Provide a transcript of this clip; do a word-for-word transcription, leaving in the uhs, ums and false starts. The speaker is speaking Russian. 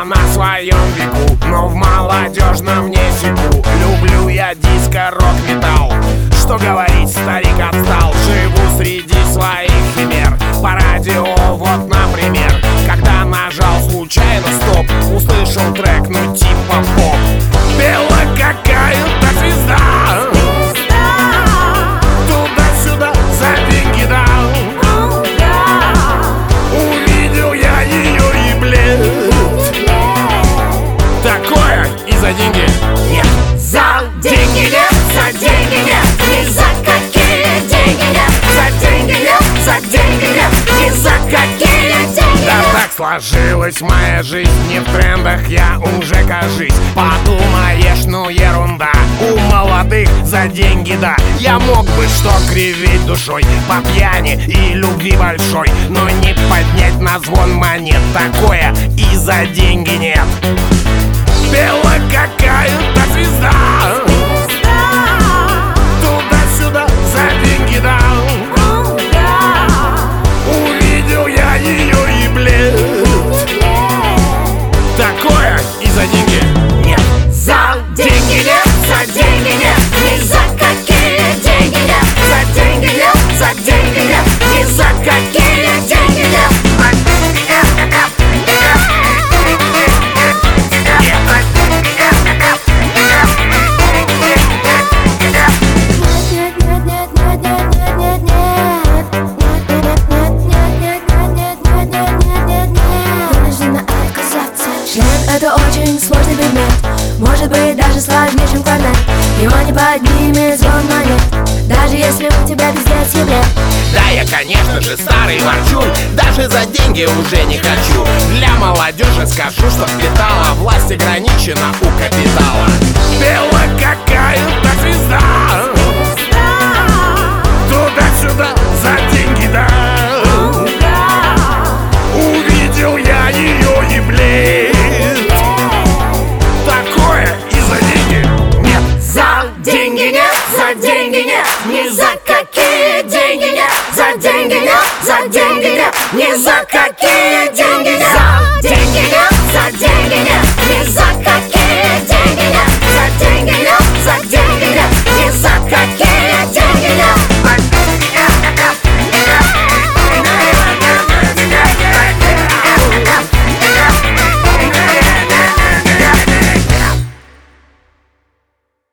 на своем веку, но в молодежном не секу. Люблю я диско, рок-металл. Что говорить, старик отстал. Живу среди своих химер. По радио, вот, например, когда нажал случайно стоп, услышал трек, ну типа поп. Пела какая-то звезда, туда-сюда за деньги дал. Увидел я ее и блин, такое и за деньги нет. За деньги нет, за деньги нет, ни за какие деньги нет. За деньги нет, за деньги нет, ни за какие деньги Да нет. так сложилась моя жизнь, не в трендах я уже, кажись. Подумаешь, ну ерунда, у молодых за деньги, да. Я мог бы что кривить душой по пьяни и любви большой, но не поднять на звон монет, такое и за деньги нет. Пела какая-то звезда, туда-сюда за деньги дал. Увидел я ее и блин, такое и за деньги нет. За деньги нет, за деньги нет, ни за какие деньги нет. За деньги нет, за деньги нет, ни за какие деньги нет. Это очень сложный предмет, может быть даже сложнее, чем квадрат. Его не поднимет звон монет, даже если у тебя пиздец еблет. Да, я, конечно же, старый ворчун, даже за деньги уже не хочу. Для молодежи скажу, что впитала власть ограничена у капитала. Пела какая-то звезда, туда-сюда за деньги, да.